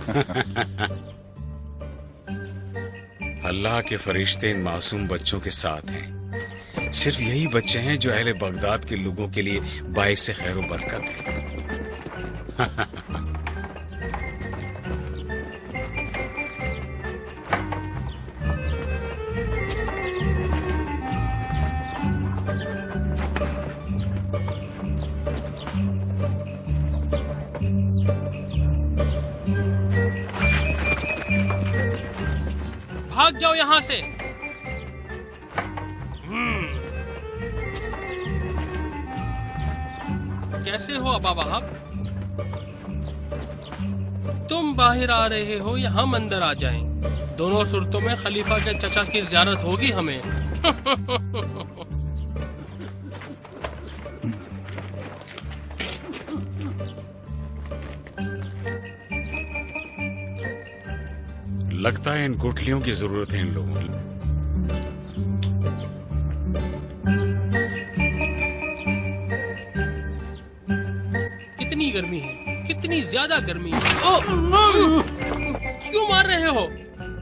अल्लाह के फरिश्ते इन मासूम बच्चों के साथ हैं। सिर्फ यही बच्चे हैं जो अहले बगदाद के लोगों के लिए बाइस से खैर बरकत है। भाग जाओ यहाँ से। कैसे हो अबा वहाब? तुम बाहर आ रहे हो या हम अंदर आ जाएं? दोनों सूरतों में खलीफा के चचा की ज़ियारत होगी हमें। लगता है इन गुठलियों की जरूरत है इन लोगों की। कितनी गर्मी है, कितनी ज्यादा गर्मी है। क्यों मार रहे हो?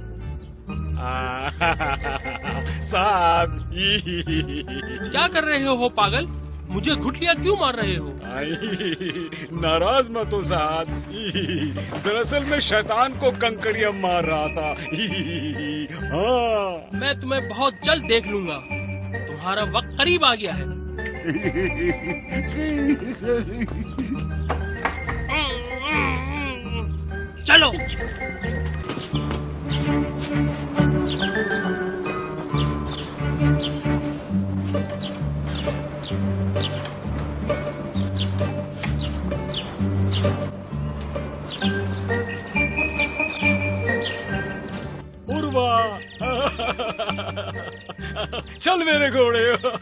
साहब क्या कर रहे हो पागल? मुझे घुटलियां क्यों मार रहे हो? नाराज मत हो साहब। दरअसल मैं शैतान को कंकड़ियां मार रहा था। हाँ। मैं तुम्हें बहुत जल्द देख लूंगा। तुम्हारा वक्त करीब आ गया है। चलो। उर्वा चल मेरे घोड़े।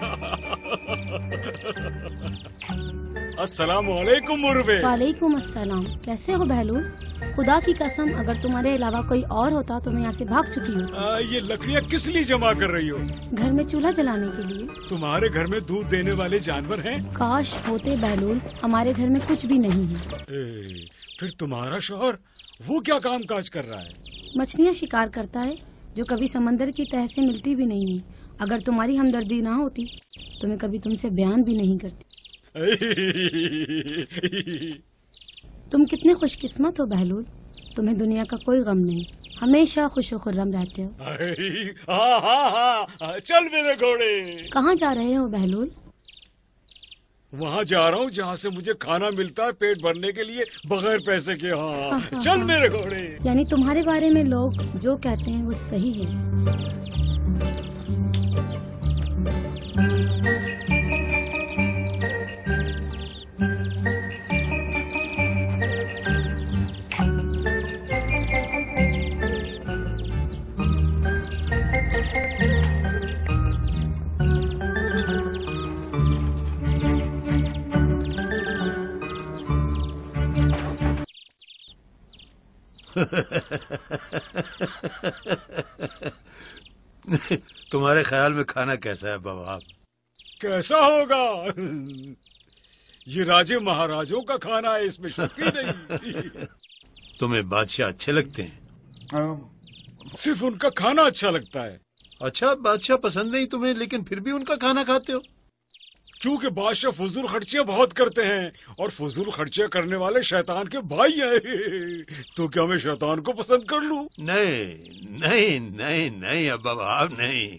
अस्सलाम वालेकुम उर्वे। वालेकुम अस्सलाम। कैसे हो बहलूल? खुदा की कसम अगर तुम्हारे अलावा कोई और होता तो मैं यहाँ से भाग चुकी हूँ। ये लकड़ियाँ किस लिए जमा कर रही हो? घर में चूल्हा जलाने के लिए। तुम्हारे घर में दूध देने वाले जानवर हैं? काश होते बहलूल, हमारे घर में कुछ भी नहीं है। फिर तुम्हारा शौहर वो क्या काम काज कर रहा है? मछलियाँ शिकार करता है जो कभी समंदर की तह से मिलती भी नहीं है। अगर तुम्हारी हमदर्दी ना होती तो मैं कभी तुमसे बयान भी नहीं करती। तुम कितने खुशकिस्मत हो बहलूल, तुम्हें दुनिया का कोई गम नहीं, हमेशा खुश खुर्रम रहते हो। हाँ, चल मेरे घोड़े। कहाँ जा रहे हो बहलूल? वहाँ जा रहा हूँ जहाँ से मुझे खाना मिलता है पेट भरने के लिए बगैर पैसे के। हाँ, चल मेरे घोड़े। यानी तुम्हारे बारे में लोग जो कहते हैं वो सही है। तुम्हारे ख्याल में खाना कैसा है बाबा? कैसा होगा? ये राजे महाराजों का खाना है, इसमें शक ही नहीं। तुम्हें बादशाह अच्छे लगते हैं? सिर्फ उनका खाना अच्छा लगता है। अच्छा, बादशाह पसंद नहीं तुम्हें, लेकिन फिर भी उनका खाना खाते हो? क्योंकि बादशाह फजूल खर्चियां बहुत करते हैं और फजूल खर्चियां करने वाले शैतान के भाई हैं। तो क्या मैं शैतान को पसंद कर लूं? नहीं नहीं नहीं नहीं अब्बा बाब नहीं।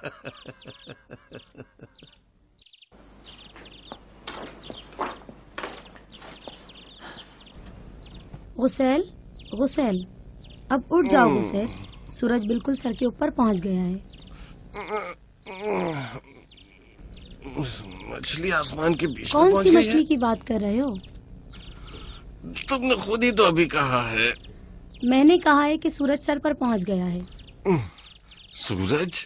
गुसैल, गुसैल, अब उठ जाओ गुसैल। सूरज बिल्कुल सर के ऊपर पहुंच गया है। मछली आसमान के बीच में कौन पहुंच सी गई मछली है? की बात कर रहे हो? तुमने खुद ही तो अभी कहा है। मैंने कहा है कि सूरज सर पर पहुंच गया है। सूरज?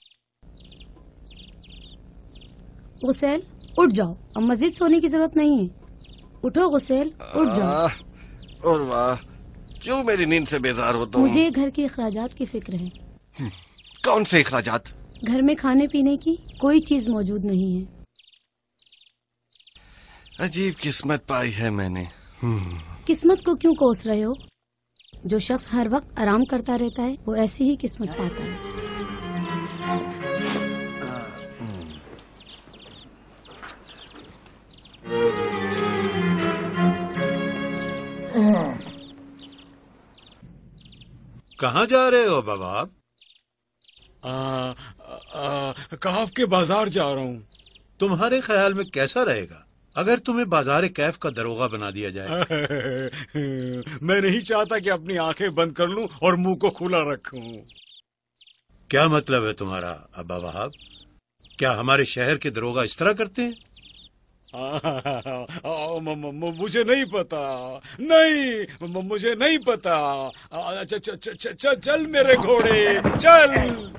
गुसैल, उठ जाओ, अब मजीद सोने की जरूरत नहीं है। उठो गुसैल, उठ जाओ। और वाह, क्यों मेरी नींद से बेजार हो तुम? मुझे घर के अखराजात की फिक्र है। कौन से अखराजात? घर में खाने पीने की कोई चीज मौजूद नहीं है। अजीब किस्मत पाई है मैंने। किस्मत को क्यों कोस रहे हो? जो शख्स हर वक्त आराम करता रहता है वो ऐसी ही किस्मत पाता है। कहाँ जा रहे हो बाबा आप? काफ के बाजार जा रहा हूँ। तुम्हारे ख्याल में कैसा रहेगा अगर तुम्हें बाजार कैफ का दरोगा बना दिया जाए? मैं नहीं चाहता कि अपनी आंखें बंद कर लूं और मुंह को खुला रखूं। क्या मतलब है तुम्हारा अब्बा वहाब? क्या हमारे शहर के दरोगा इस तरह करते हैं? मुझे नहीं पता, नहीं मुझे नहीं पता। चल मेरे घोड़े चल।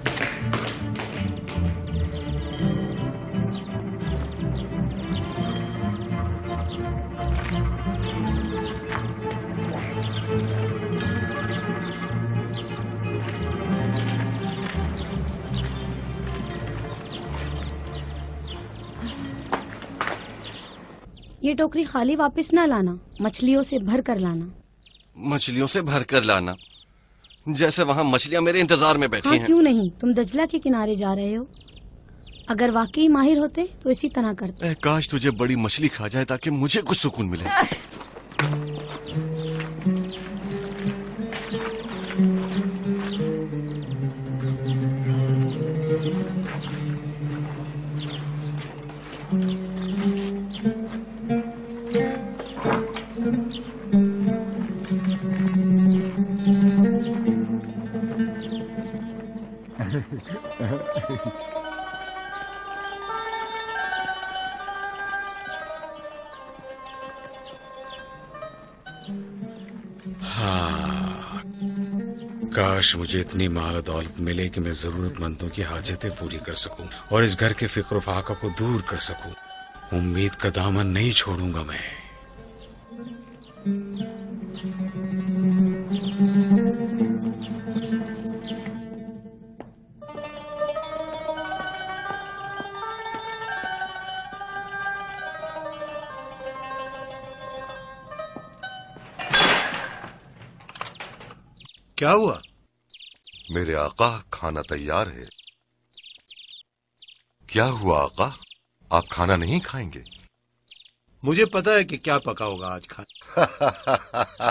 ये टोकरी खाली वापस ना लाना, मछलियों से भर कर लाना। मछलियों से भर कर लाना? जैसे वहाँ मछलियाँ मेरे इंतजार में बैठी हैं। क्यों नहीं, तुम दजला के किनारे जा रहे हो। अगर वाकई माहिर होते तो इसी तरह करते। काश तुझे बड़ी मछली खा जाए ताकि मुझे कुछ सुकून मिले। हाँ, काश मुझे इतनी माल दौलत मिले कि मैं जरूरतमंदों की हाजतें पूरी कर सकूं और इस घर के फिक्र फाका को दूर कर सकूं। उम्मीद का दामन नहीं छोड़ूंगा मैं। क्या हुआ? मेरे आका, खाना तैयार है। क्या हुआ आका, आप खाना नहीं खाएंगे? मुझे पता है कि क्या पका होगा आज खाना।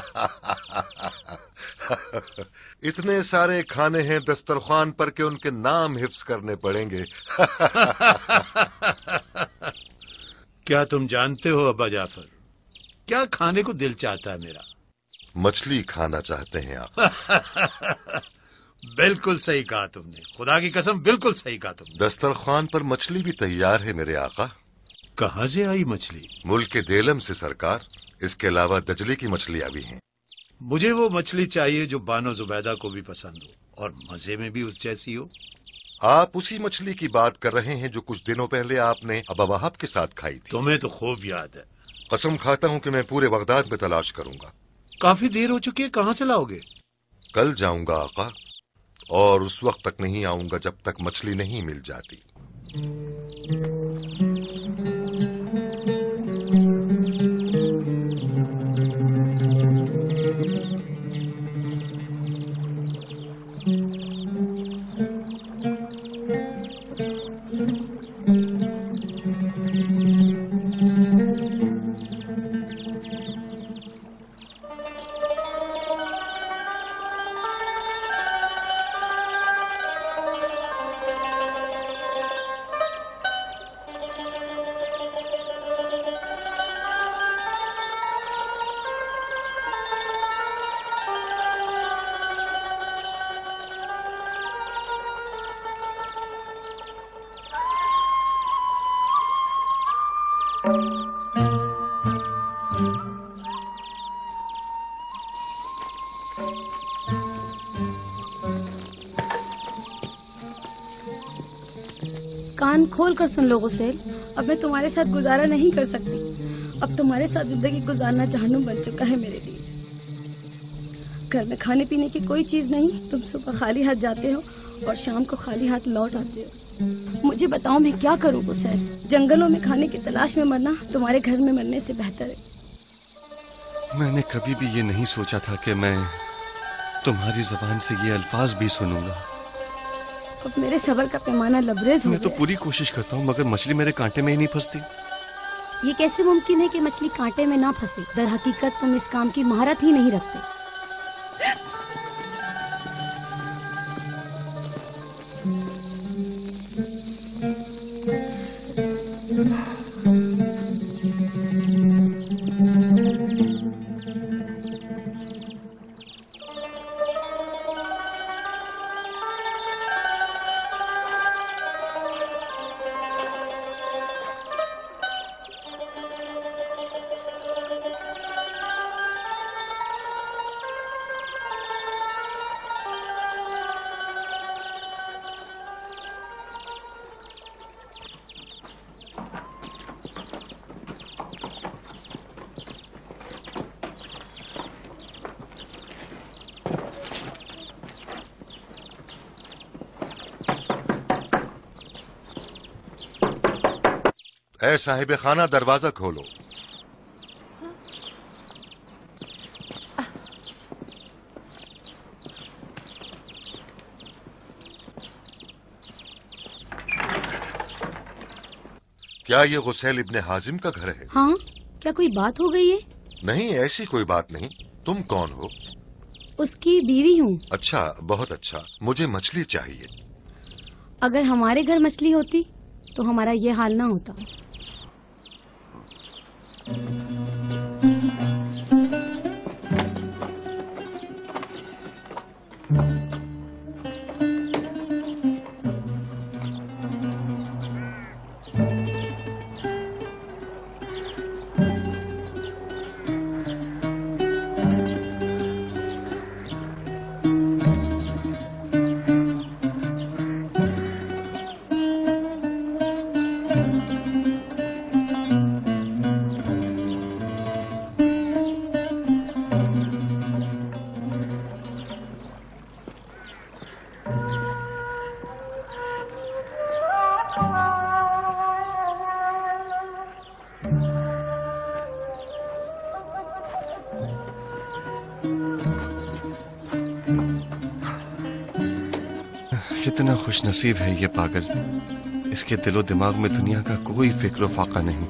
इतने सारे खाने हैं दस्तरखान पर कि उनके नाम हिफ्ज करने पड़ेंगे। क्या तुम जानते हो अब्बा जाफर, क्या खाने को दिल चाहता है मेरा? मछली खाना चाहते हैं आप? बिल्कुल सही कहा तुमने, खुदा की कसम बिल्कुल सही कहा तुमने। दस्तरखान पर मछली भी तैयार है मेरे आका। कहाँ से आई मछली? मुल्क के देलम से सरकार। इसके अलावा दजले की मछलियां भी हैं। मुझे वो मछली चाहिए जो बानो जुबैदा को भी पसंद हो और मजे में भी उस जैसी हो। आप उसी मछली की बात कर रहे हैं जो कुछ दिनों पहले आपने अब्बा वहाब के साथ खाई थी। तुम्हें तो खूब याद है। कसम खाता हूँ कि मैं पूरे बगदाद में तलाश करूंगा। काफी देर हो चुकी है, कहाँ से लाओगे? कल जाऊंगा आका, और उस वक्त तक नहीं आऊंगा जब तक मछली नहीं मिल जाती। कान खोल कर सुन लो गुसेल, अब मैं तुम्हारे साथ गुजारा नहीं कर सकती। अब तुम्हारे साथ जिंदगी गुजारना जहन्नुम बन चुका है मेरे लिए। घर में खाने पीने की कोई चीज नहीं, तुम सुबह खाली हाथ जाते हो और शाम को खाली हाथ लौट आते हो। मुझे बताओ मैं क्या करूँ गुसेल? जंगलों में खाने की तलाश में मरना तुम्हारे घर में मरने से बेहतर है। मैंने कभी भी ये नहीं सोचा था कि मैं तुम्हारी जबान से ये अल्फाज भी सुनूंगा। अब मेरे सब्र का पैमाना लबरेज हो मैं तो गया। पूरी कोशिश करता हूँ मगर मछली मेरे कांटे में ही नहीं फंसती। ये कैसे मुमकिन है कि मछली कांटे में ना फंसे? दर हकीकत तुम इस काम की महारत ही नहीं रखते। ए साहिब खाना, दरवाजा खोलो। क्या ये गुसैल इब्ने हाजिम का घर है? हाँ, क्या कोई बात हो गई है? नहीं, ऐसी कोई बात नहीं। तुम कौन हो? उसकी बीवी हूँ। अच्छा, बहुत अच्छा। मुझे मछली चाहिए। अगर हमारे घर मछली होती तो हमारा ये हाल ना होता। कितना खुश नसीब है ये पागल। इसके दिलो दिमाग में दुनिया का कोई फिक्र फाका नहीं।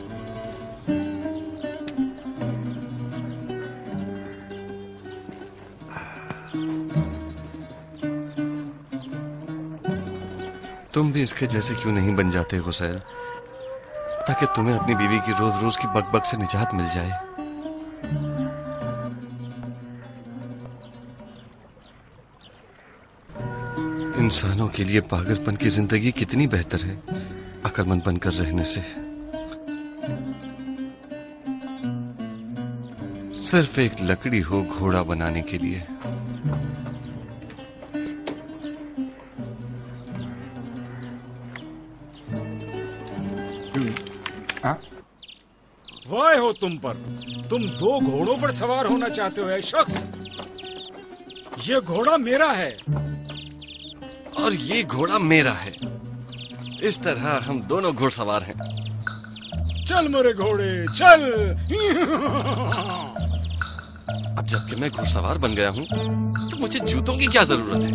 तुम भी इसके जैसे क्यों नहीं बन जाते गुसैल, ताकि तुम्हें अपनी बीवी की रोज रोज की बकबक से निजात मिल जाए। इंसानों के लिए पागलपन की जिंदगी कितनी बेहतर है अक्लमंद बनकर रहने से। सिर्फ एक लकड़ी हो घोड़ा बनाने के लिए। वाह हो तुम पर। तुम 2 घोड़ों पर सवार होना चाहते हो ऐ शख्स। ये घोड़ा मेरा है और ये घोड़ा मेरा है। इस तरह हम दोनों घुड़सवार हैं। चल मेरे घोड़े चल। अब जबकि मैं घुड़सवार बन गया हूं तो मुझे जूतों की क्या जरूरत है।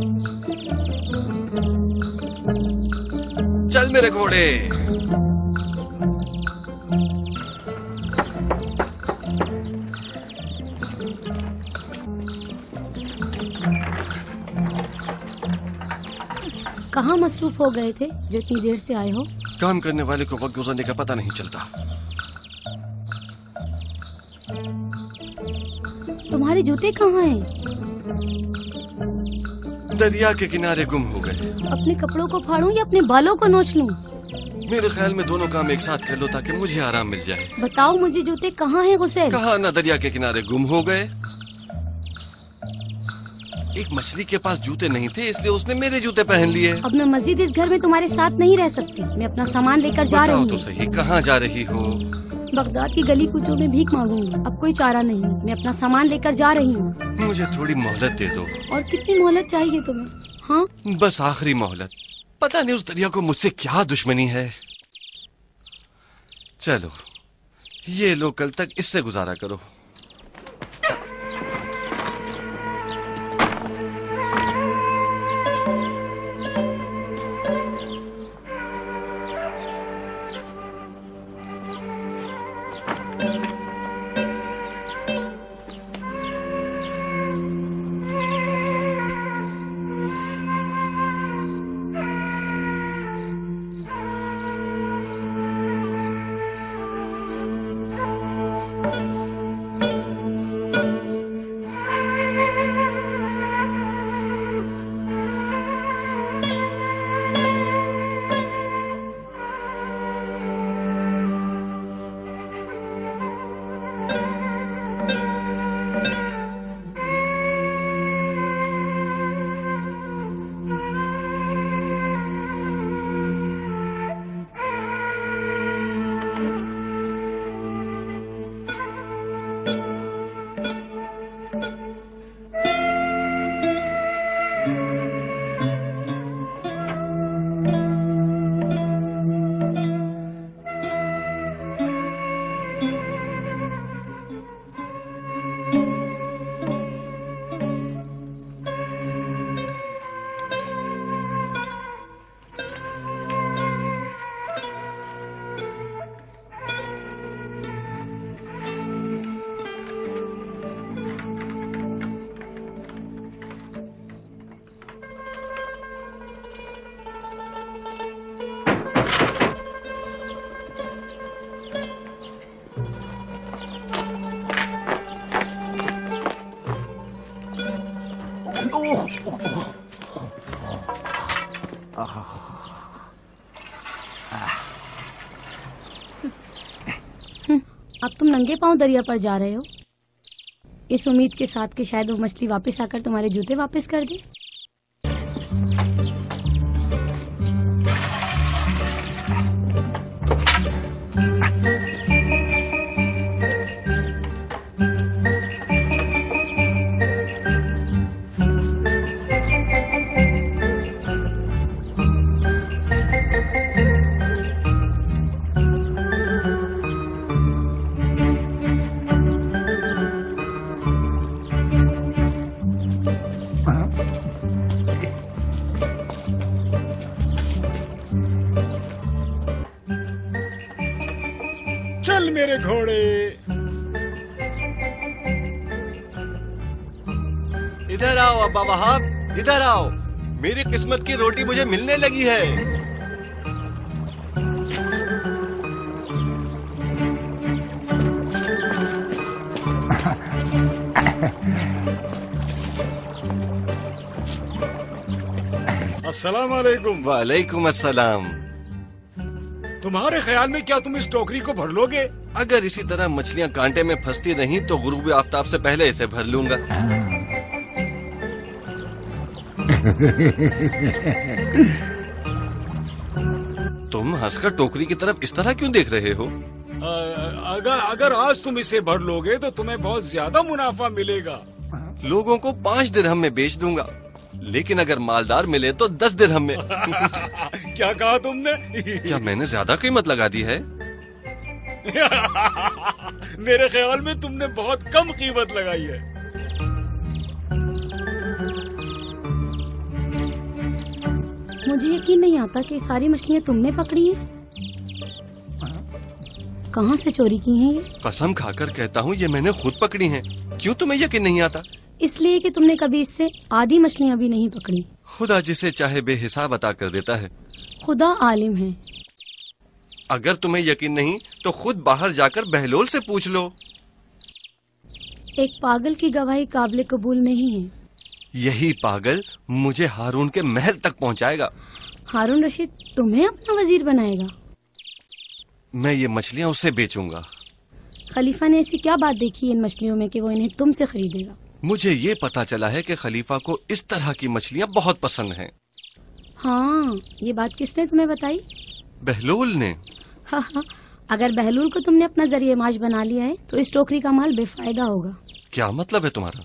चल मेरे घोड़े। कहाँ मसरूफ हो गए थे जो इतनी देर से आए हो? काम करने वाले को वक्त गुजरने का पता नहीं चलता। तुम्हारे जूते कहाँ हैं? दरिया के किनारे गुम हो गए। अपने कपड़ों को फाड़ूं या अपने बालों को नोच लूं? मेरे ख्याल में दोनों काम एक साथ कर लो ताकि मुझे आराम मिल जाए। बताओ मुझे जूते कहाँ हैं गुसैल? कहा ना दरिया के किनारे गुम हो गए। एक मछली के पास जूते नहीं थे इसलिए उसने मेरे जूते पहन लिए। अब मैं मजीद इस घर में तुम्हारे साथ नहीं रह सकती। मैं अपना सामान लेकर जा रही बताओ हूँ। तो सही, कहाँ जा रही हो? बगदाद की गली कूचों में भीख मांगूंगी। अब कोई चारा नहीं। मैं अपना सामान लेकर जा रही हूँ। मुझे थोड़ी मोहलत दे दो। और कितनी मोहलत चाहिए तुम्हें? हाँ, बस आखिरी मोहलत। पता नहीं उस दरिया को मुझसे क्या दुश्मनी है। चलो ये लो, कल तक इससे गुजारा करो। अब तुम नंगे पांव दरिया पर जा रहे हो, इस उम्मीद के साथ कि शायद वो मछली वापस आकर तुम्हारे जूते वापस कर दे। चल मेरे घोड़े। इधर आओ अब्बा वहाब, इधर आओ, मेरी किस्मत की रोटी मुझे मिलने लगी है। अस्सलाम वालेकुम। वालेकुम अस्सलाम। तुम्हारे ख्याल में क्या तुम इस टोकरी को भर लोगे? अगर इसी तरह मछलियां कांटे में फंसती रहीं तो गुरूब आफताब से पहले इसे भर लूंगा। तुम हंसकर टोकरी की तरफ इस तरह क्यों देख रहे हो? अगर आज तुम इसे भर लोगे तो तुम्हें बहुत ज्यादा मुनाफा मिलेगा। लोगों को 5 दिरहम में बेच दूंगा, लेकिन अगर मालदार मिले तो 10 दिरहम में। क्या कहा तुमने? क्या मैंने ज्यादा कीमत लगा दी है? मेरे ख्याल में तुमने बहुत कम कीमत लगाई है। मुझे यकीन नहीं आता कि सारी मछलियाँ तुमने पकड़ी हैं। कहाँ से चोरी की हैं ये? कसम खाकर कहता हूँ ये मैंने खुद पकड़ी हैं। क्यों तुम्हें यकीन नहीं आता? इसलिए कि तुमने कभी इससे आधी मछलियाँ भी नहीं पकड़ी। खुदा जिसे चाहे बेहिसाब अता कर देता है। खुदा आलिम है। अगर तुम्हें यकीन नहीं तो खुद बाहर जाकर बहलोल से पूछ लो। एक पागल की गवाही काबिल कबूल नहीं है। यही पागल मुझे हारून के महल तक पहुंचाएगा। हारून रशीद तुम्हें अपना वजीर बनाएगा? मैं ये मछलियाँ उसे बेचूंगा। खलीफा ने ऐसी क्या बात देखी इन मछलियों में कि वो इन्हें तुमसे खरीदेगा? मुझे ये पता चला है कि खलीफा को इस तरह की मछलियाँ बहुत पसंद हैं। हाँ, ये बात किसने तुम्हें बताई? बहलोल ने। हाँ हाँ, अगर बहलूल को तुमने अपना जरिए माश बना लिया है तो इस टोकरी का माल बेफायदा होगा। क्या मतलब है तुम्हारा?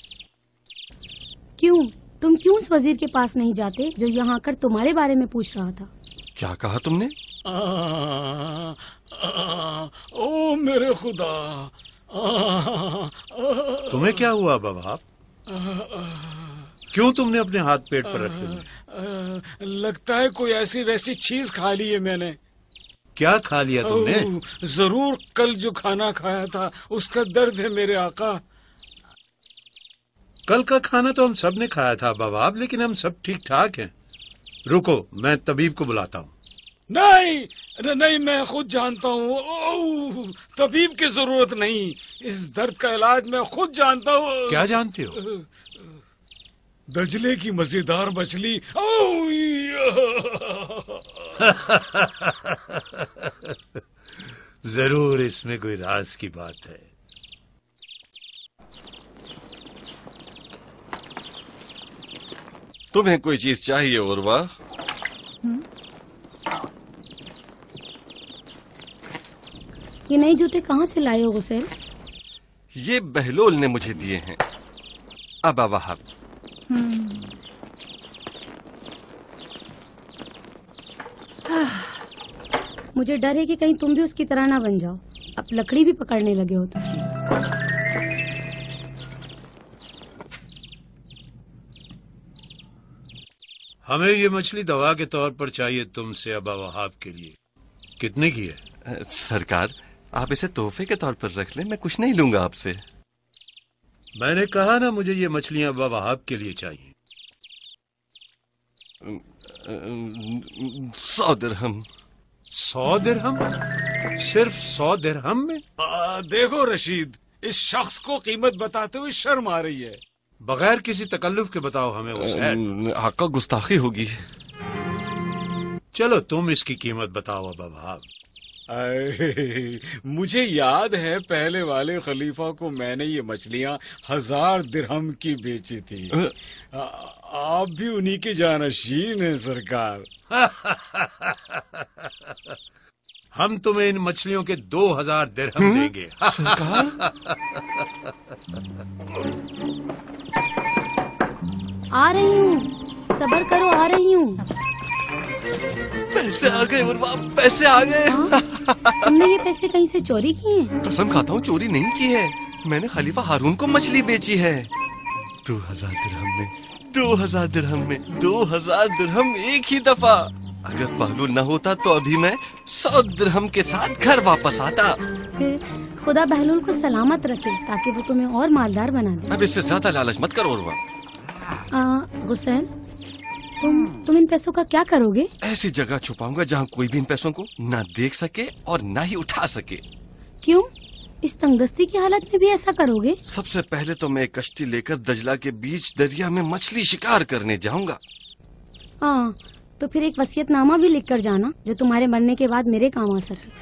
तुम क्यों उस वजीर के पास नहीं जाते जो यहाँ आकर तुम्हारे बारे में पूछ रहा था? क्या कहा तुमने? ओ मेरे खुदा। तुम्हें क्या हुआ बाबा? क्यों तुमने अपने हाथ पेट पर रखे? लगता है कोई ऐसी वैसी चीज खा ली है मैंने। क्या खा लिया तुमने? जरूर कल जो खाना खाया था उसका दर्द है मेरे आका। कल का खाना तो हम सब ने खाया था बाबा, लेकिन हम सब ठीक ठाक हैं। रुको, मैं तबीब को बुलाता हूँ। नहीं, मैं खुद जानता हूँ। तबीब की जरूरत नहीं, इस दर्द का इलाज मैं खुद जानता हूँ। क्या जानते हो? दजले की मजेदार मछली। जरूर इसमें कोई राज की बात है। तुम्हें कोई चीज चाहिए उर्वा? ये नए जूते कहाँ से लाए हो गुसैल? ये बहलोल ने मुझे दिए हैं। अबा वहाब। मुझे डर है कि कहीं तुम भी उसकी तरह ना बन जाओ। अब लकड़ी भी पकड़ने लगे हो तुम। हमें ये मछली दवा के तौर पर चाहिए तुमसे अबा वहाब के लिए। कितने की है? सरकार, आप इसे तोहफे के तौर पर रख लें, मैं कुछ नहीं लूंगा आपसे। मैंने कहा ना, मुझे ये मछलियां अबा वहाब के लिए चाहिए। 100 दिरहम। 100 दिरहम? सिर्फ 100 दिरहम में? देखो रशीद, इस शख्स को कीमत बताते हुए शर्म आ रही है। बगैर किसी तकल्लुफ के बताओ हमें हुसैन। आका, गुस्ताखी होगी। चलो तुम इसकी कीमत बताओ अबा वहाब। अरे, मुझे याद है पहले वाले खलीफा को मैंने ये मछलियां 1000 दिरहम की बेची थी। आप भी उन्हीं के जानशीन हैं सरकार। हम तुम्हें इन मछलियों के 2000 दिरहम देंगे। सरकार? आ रही हूँ, सब्र करो, आ रही हूँ। पैसे आ गए उर्वा, पैसे आ गए। हाँ? तुमने ये पैसे कहीं से चोरी किए हैं? कसम खाता हूँ चोरी नहीं की है, मैंने खलीफा हारून को मछली बेची है। 2000 दिरहम में, 2000 दिरहम में, 2000 दिरहम एक ही दफा। अगर पहलू न होता तो अभी मैं 100 दिरहम के साथ घर वापस आता। फिर खुदा बहलूल को सलामत रखे ताकि वो तुम्हें और मालदार बना दे। अब इससे ज्यादा लालच मत करो उर्वा। गुसैल, तुम इन पैसों का क्या करोगे? ऐसी जगह छुपाऊंगा जहाँ कोई भी इन पैसों को ना देख सके और ना ही उठा सके। क्यों? इस तंगदस्ती की हालत में भी ऐसा करोगे? सबसे पहले तो मैं एक कश्ती लेकर दजला के बीच दरिया में मछली शिकार करने जाऊंगा। हाँ, तो फिर एक वसीयतनामा भी लिख कर जाना जो तुम्हारे मरने के बाद मेरे काम आ सके।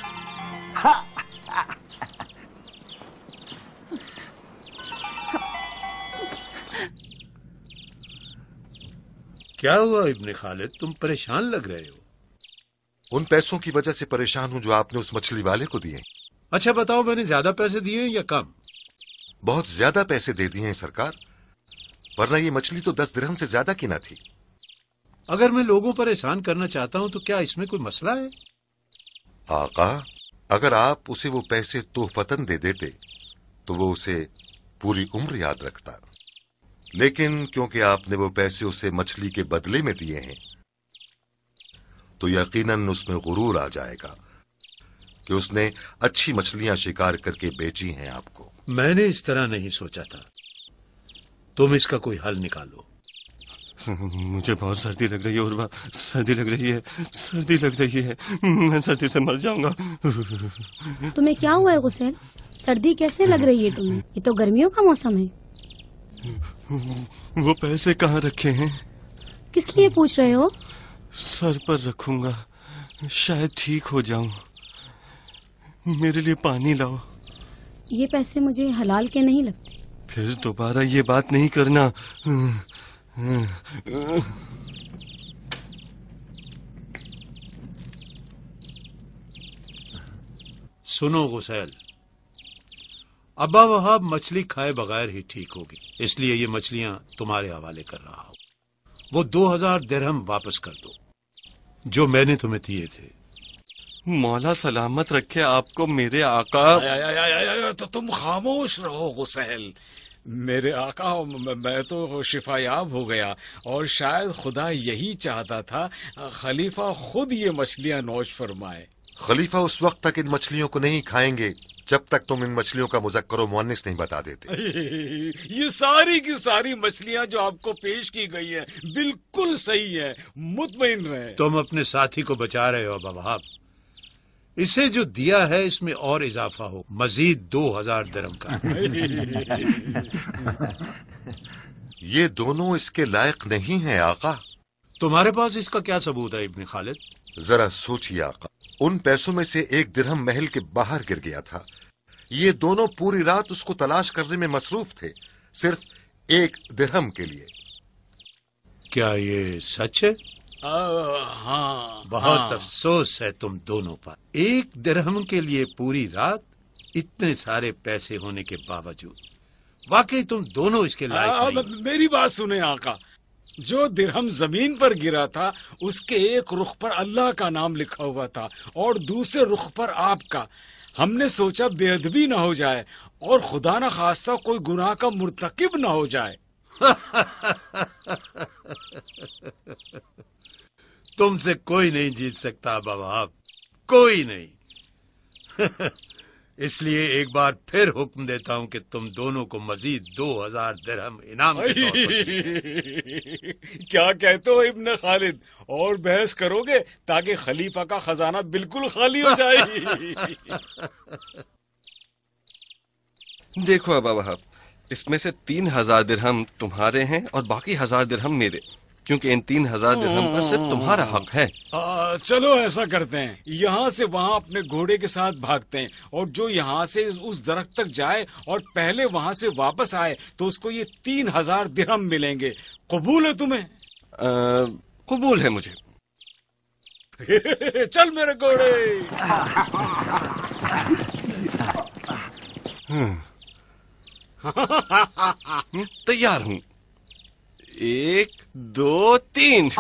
क्या हुआ इब्ने खालिद, तुम परेशान लग रहे हो? उन पैसों की वजह से परेशान हूं जो आपने उस मछली वाले को दिए। अच्छा बताओ, मैंने ज्यादा पैसे दिए या कम? बहुत ज्यादा पैसे दे दिए हैं सरकार, वरना ये मछली तो 10 दिरहम से ज्यादा की ना थी। अगर मैं लोगों पर एहसान करना चाहता हूं तो क्या इसमें कोई मसला है? आका, अगर आप उसे वो पैसे तोहफतन दे देते तो वो उसे पूरी उम्र याद रखता, लेकिन क्योंकि आपने वो पैसे उसे मछली के बदले में दिए हैं तो यकीनन उसमें गुरूर आ जाएगा कि उसने अच्छी मछलियां शिकार करके बेची हैं आपको। मैंने इस तरह नहीं सोचा था। तुम इसका कोई हल निकालो। मुझे बहुत सर्दी लग रही है उर्वा, सर्दी लग रही है, सर्दी लग रही है, मैं सर्दी से मर जाऊंगा। तुम्हें क्या हुआ है गुसैल? सर्दी कैसे लग रही है तुम्हें? ये तो गर्मियों का मौसम है। वो पैसे कहाँ रखे हैं? किस लिए पूछ रहे हो? सर पर रखूंगा, शायद ठीक हो जाऊं। मेरे लिए पानी लाओ। ये पैसे मुझे हलाल के नहीं लगते। फिर दोबारा ये बात नहीं करना। सुनो गुसैल, अब्बा वहाब मछली खाए बगैर ही ठीक होगी, इसलिए ये मछलियां तुम्हारे हवाले कर रहा हूं। वो 2000 दिरहम वापस कर दो जो मैंने तुम्हें दिए थे। मौला सलामत रखे आपको मेरे आका। तो तुम खामोश रहो गुसैल। मेरे आका, मैं तो शिफायाब हो गया और शायद खुदा यही चाहता था खलीफा खुद ये मछलियां नौश फरमाए। खलीफा उस वक्त तक इन मछलियों को नहीं खाएंगे जब तक तुम इन मछलियों का मुज़क्कर व मुअन्निस नहीं बता देते। ये सारी की सारी मछलियां जो आपको पेश की गई है बिल्कुल सही है, मुतमईन रहे। तुम अपने साथी को बचा रहे हो अब्बा वहाब। इसे जो दिया है इसमें और इजाफा हो, मजीद 2000 दिरहम का। ये दोनों इसके लायक नहीं है आका। तुम्हारे पास इसका क्या सबूत है इब्ने खालिद? जरा सोचिए आका, उन पैसों में से 1 दिरहम महल के बाहर गिर गया था। ये दोनों पूरी रात उसको तलाश करने में मसरूफ थे, सिर्फ 1 दिरहम के लिए। क्या ये सच है? हाँ। बहुत अफसोस है तुम दोनों पर। 1 दिरहम के लिए पूरी रात, इतने सारे पैसे होने के बावजूद। वाकई तुम दोनों इसके लायक नहीं। मेरी बात सुने आका, जो दिरहम जमीन पर गिरा था उसके एक रुख पर अल्लाह का नाम लिखा हुआ था और दूसरे रुख पर आपका। हमने सोचा बेअदबी न हो जाए और खुदा न खास्ता कोई गुनाह का मुर्तकिब न हो जाए। तुमसे कोई नहीं जीत सकता अब्बा वहाब, कोई नहीं। इसलिए एक बार फिर हुक्म देता हूं कि तुम दोनों को मजीद 2000 दिरहम इनाम के तौर पर। क्या कहते हो इब्ने खालिद, और बहस करोगे ताकि खलीफा का खजाना बिल्कुल खाली हो जाए? देखो अब्बा वहाब, इसमें से 3000 दिरहम तुम्हारे हैं और बाकी 1000 दिरहम मेरे। क्योंकि इन 3000 दिरहम पर सिर्फ तुम्हारा हक है। चलो ऐसा करते हैं, यहाँ से वहाँ अपने घोड़े के साथ भागते हैं, और जो यहाँ से उस दरख्त तक जाए और पहले वहाँ से वापस आए तो उसको ये 3000 दिरहम मिलेंगे। कबूल है तुम्हें? कबूल है मुझे। चल मेरे घोड़े। तैयार हूँ। 1 2 3।